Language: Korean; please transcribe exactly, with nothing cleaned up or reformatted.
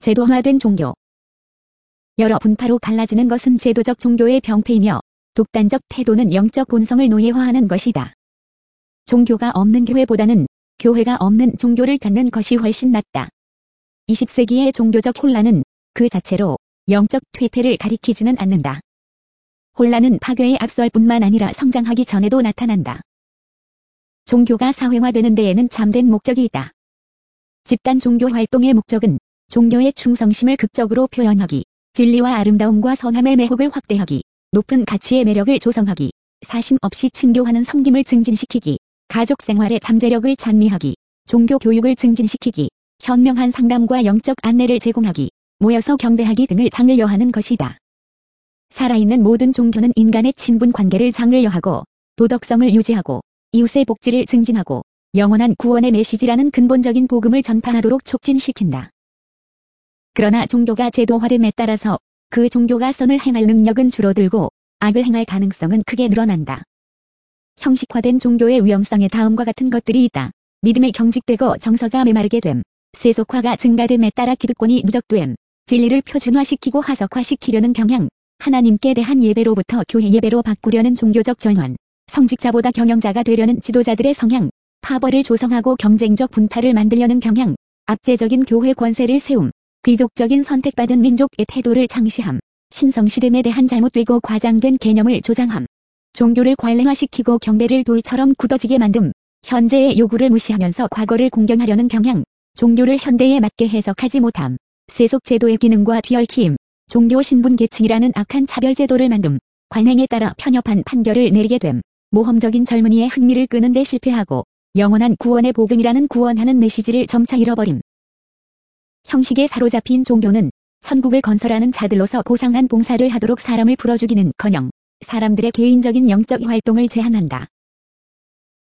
제도화된 종교. 여러 분파로 갈라지는 것은 제도적 종교의 병폐이며 독단적 태도는 영적 본성을 노예화하는 것이다. 종교가 없는 교회보다는 교회가 없는 종교를 갖는 것이 훨씬 낫다. 이십 세기의 종교적 혼란은 그 자체로 영적 퇴폐를 가리키지는 않는다. 혼란은 파괴에 앞설 뿐만 아니라 성장하기 전에도 나타난다. 종교가 사회화되는 데에는 참된 목적이 있다. 집단 종교 활동의 목적은 종교의 충성심을 극적으로 표현하기, 진리와 아름다움과 선함의 매혹을 확대하기, 높은 가치의 매력을 조성하기, 사심 없이 친교하는 섬김을 증진시키기, 가족 생활의 잠재력을 찬미하기, 종교 교육을 증진시키기, 현명한 상담과 영적 안내를 제공하기, 모여서 경배하기 등을 장려하는 것이다. 살아있는 모든 종교는 인간의 친분 관계를 장려하고 도덕성을 유지하고 이웃의 복지를 증진하고 영원한 구원의 메시지라는 근본적인 복음을 전파하도록 촉진시킨다. 그러나 종교가 제도화됨에 따라서 그 종교가 선을 행할 능력은 줄어들고 악을 행할 가능성은 크게 늘어난다. 형식화된 종교의 위험성에 다음과 같은 것들이 있다. 믿음이 경직되고 정서가 메마르게 됨, 세속화가 증가됨에 따라 기득권이 누적됨, 진리를 표준화시키고 하석화시키려는 경향, 하나님께 대한 예배로부터 교회 예배로 바꾸려는 종교적 전환, 성직자보다 경영자가 되려는 지도자들의 성향, 파벌을 조성하고 경쟁적 분파를 만들려는 경향, 압제적인 교회 권세를 세움, 귀족적인 선택받은 민족의 태도를 창시함, 신성시됨에 대한 잘못되고 과장된 개념을 조장함, 종교를 관례화시키고 경배를 돌처럼 굳어지게 만듦, 현재의 요구를 무시하면서 과거를 공경하려는 경향, 종교를 현대에 맞게 해석하지 못함, 세속 제도의 기능과 뒤얽힘, 종교 신분 계층이라는 악한 차별 제도를 만듦, 관행에 따라 편협한 판결을 내리게 됨, 모험적인 젊은이의 흥미를 끄는 데 실패하고 영원한 구원의 복음이라는 구원하는 메시지를 점차 잃어버림. 형식에 사로잡힌 종교는 천국을 건설하는 자들로서 고상한 봉사를 하도록 사람을 풀어주기는커녕 사람들의 개인적인 영적 활동을 제한한다.